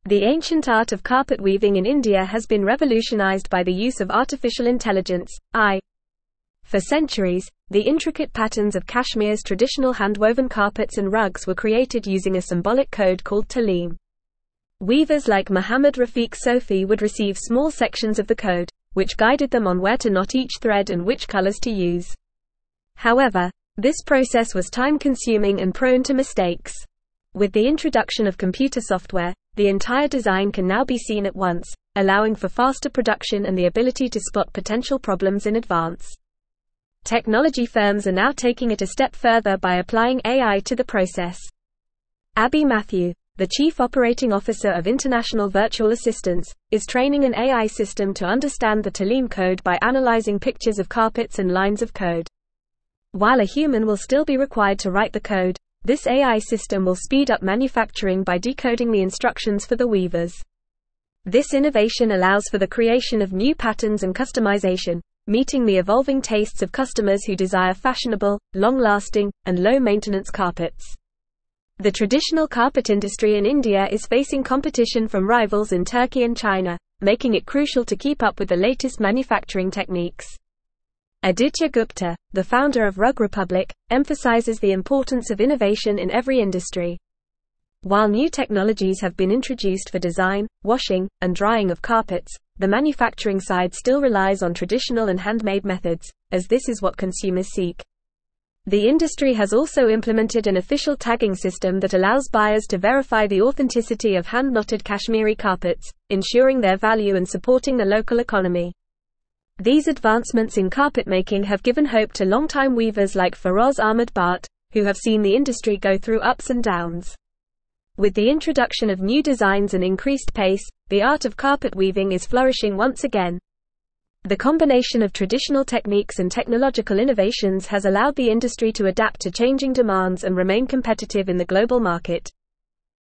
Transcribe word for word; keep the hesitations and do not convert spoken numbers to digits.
The ancient art of carpet weaving in India has been revolutionized by the use of artificial intelligence, A I. For centuries, the intricate patterns of Kashmir's traditional hand-woven carpets and rugs were created using a symbolic code called Talim. Weavers like Muhammad Rafiq Sofi would receive small sections of the code, which guided them on where to knot each thread and which colors to use. However, this process was time-consuming and prone to mistakes. With the introduction of computer software, the entire design can now be seen at once, allowing for faster production and the ability to spot potential problems in advance. Technology firms are now taking it a step further by applying A I to the process. Abby Matthew, the Chief Operating Officer of International Virtual Assistants, is training an A I system to understand the Talim code by analyzing pictures of carpets and lines of code. While a human will still be required to write the code, this A I system will speed up manufacturing by decoding the instructions for the weavers. This innovation allows for the creation of new patterns and customization, meeting the evolving tastes of customers who desire fashionable, long-lasting, and low-maintenance carpets. The traditional carpet industry in India is facing competition from rivals in Turkey and China, making it crucial to keep up with the latest manufacturing techniques. Aditya Gupta, the founder of Rug Republic, emphasizes the importance of innovation in every industry. While new technologies have been introduced for design, washing, and drying of carpets, the manufacturing side still relies on traditional and handmade methods, as this is what consumers seek. The industry has also implemented an official tagging system that allows buyers to verify the authenticity of hand-knotted Kashmiri carpets, ensuring their value and supporting the local economy. These advancements in carpet making have given hope to long-time weavers like Feroz Ahmed Bhatt, who have seen the industry go through ups and downs. With the introduction of new designs and increased pace, the art of carpet weaving is flourishing once again. The combination of traditional techniques and technological innovations has allowed the industry to adapt to changing demands and remain competitive in the global market.